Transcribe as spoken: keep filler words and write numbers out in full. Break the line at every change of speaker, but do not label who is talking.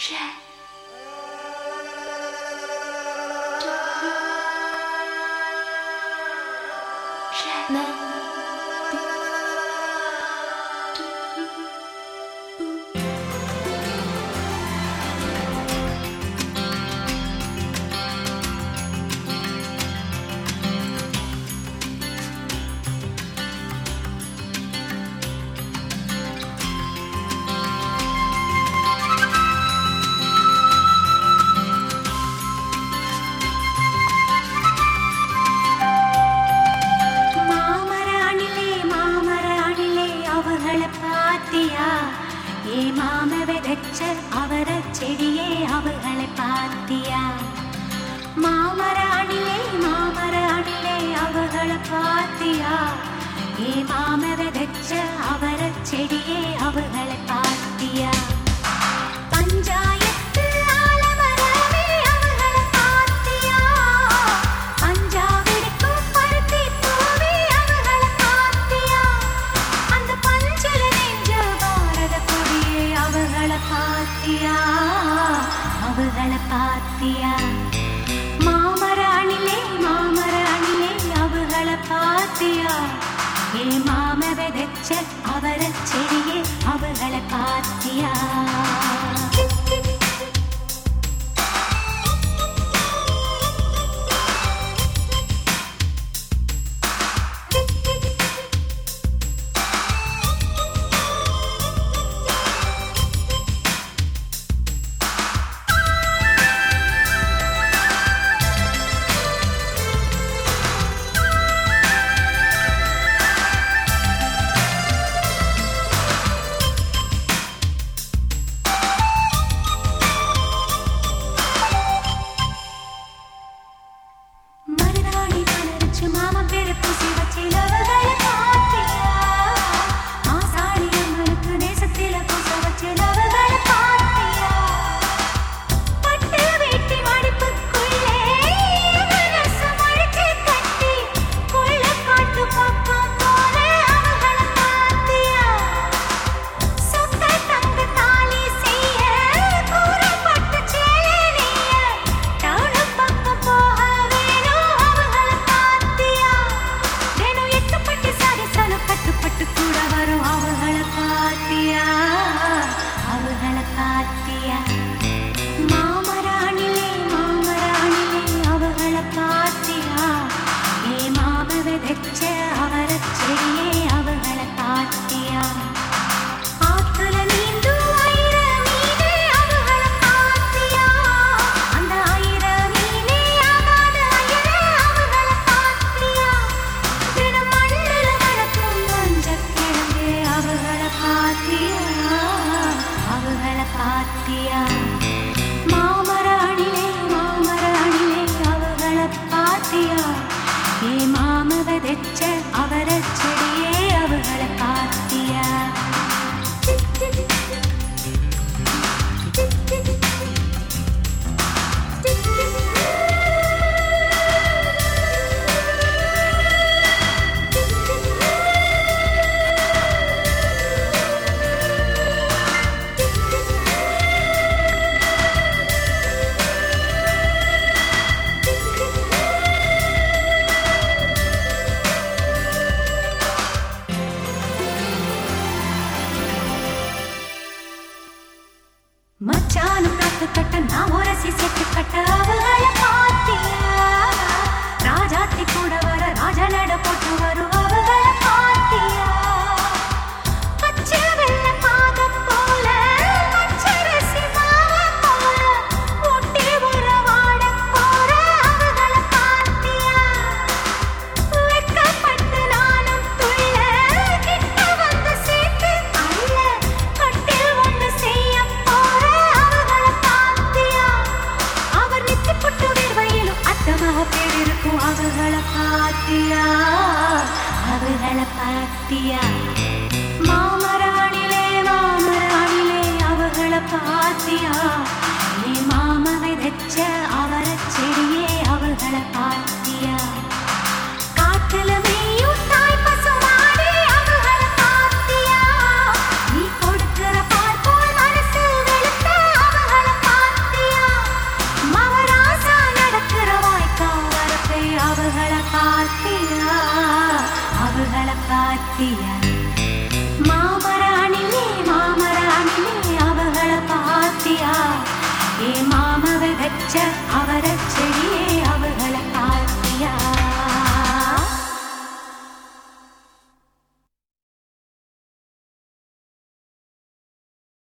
செடியே அவர்களை பார்த்தியா? மாமர அணிலே மாமர அணிலே அவர்களை பார்த்தியா? ஏ மாம விதைச்ச அவர செடியே அவர்களை பார்த்தியா? பஞ்சாயத்து ஆலமரமே அவர்களை பார்த்தியா? பஞ்சாவிற்கும் பருத்தி பூவே அவர்களை பார்த்தியா? அந்த பஞ்சல நெஞ்ச பாரத கொடியே அவர்களை பார்த்தியா? அவர்களை பார்த்தியா? மாமர அணிலே மாமர அணிலே அவர்களை பார்த்தியா? ஏ மாம விதைச்ச அவர செடியே அவர்களை பார்த்தியா? மச்சானும் காத்து கட்ட நான் உரசி செட்டு கட்ட அவர்களை பார்த்தியா? ராஜாத்தி கூட வர ராஜா நட போட்டு வரும் அவர்களை பார்த்தியா? பச்சை வெள்ள பாகம் போல பச்சரிசி மாவ போல ஊட்டி வர வாட போற அவர்களை பார்த்தியா? வெட்கப்பட்டு நானும் துள்ள கிட்ட வந்து சேர்த்து அல்ல கட்டில் ஒன்று செய்ய அவர்களை பார்த்தியா? பாத்தியா அவளை பாத்தியா மாமராணிலே மாமராணிலே அவளை பாத்தியா ஏ மாம விதைச்ச அவரை செடி